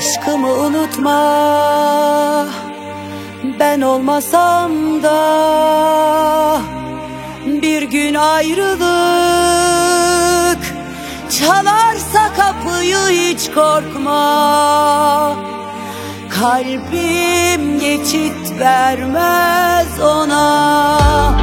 Aşkımı unutma, ben olmasam da bir gün ayrılık çalarsa kapıyı hiç korkma. Kalbim geçit vermez ona.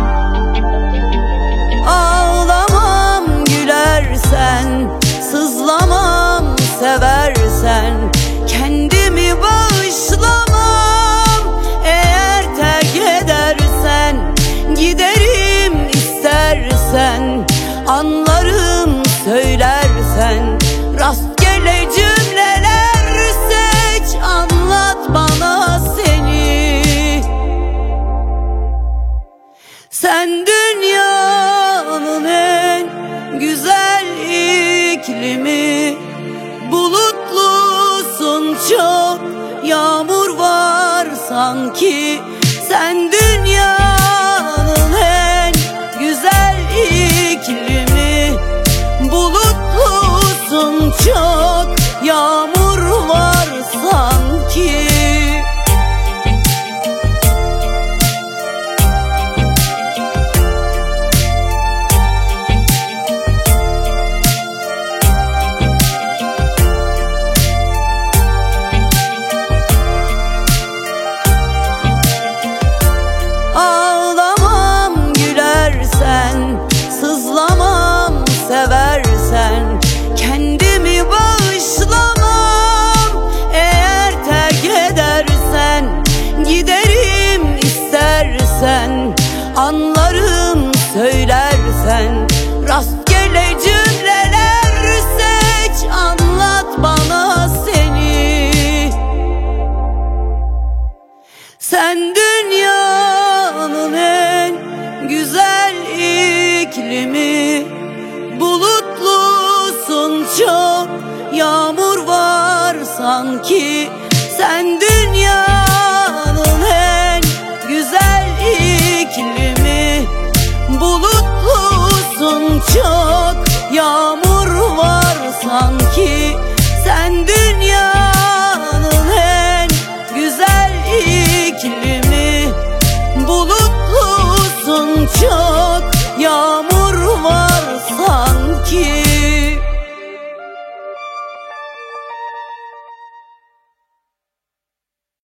Ağlamam gülersen, sızlamam seversen, kendimi bağışlamam. Eğer terk edersen, giderim istersen, anlarım söylersen. Rastgele cümleler seç, anlat bana seni. Sen dünyanın en güzel iklimi, bulutlusun çok, yağmur var sanki. Sen dünyanın en güzel iklimi, bulutlusun çok, yağmur var sanki. Ağlamam gülersen, sızlamam seversen, kendimi bağışlamam. Eğer terk edersen, giderim istersen, anlarım söylersen. Rastgele cümleler seç, anlat bana seni. Sen dünyanın en güzel iklimi, bulutlusun çok, yağmur var sanki. Sen dünya